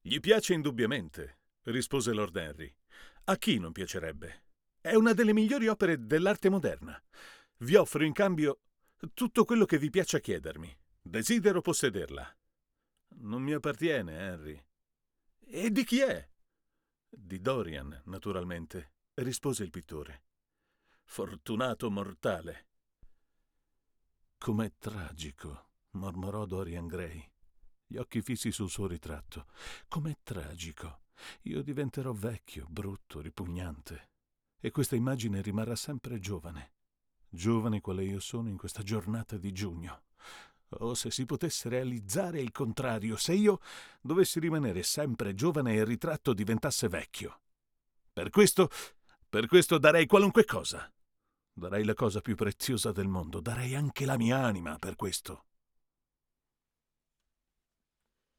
Gli piace indubbiamente, rispose Lord Henry. A chi non piacerebbe? È una delle migliori opere dell'arte moderna. Vi offro in cambio tutto quello che vi piaccia chiedermi. Desidero possederla. Non mi appartiene, Henry. E di chi è? Di Dorian, naturalmente, rispose il pittore. Fortunato mortale. Com'è tragico, mormorò Dorian Gray, gli occhi fissi sul suo ritratto. Com'è tragico. Io diventerò vecchio, brutto, ripugnante. E questa immagine rimarrà sempre giovane. Giovane quale io sono in questa giornata di giugno. Oh, se si potesse realizzare il contrario, se io dovessi rimanere sempre giovane e il ritratto diventasse vecchio. Per questo darei qualunque cosa. Darei la cosa più preziosa del mondo, darei anche la mia anima per questo.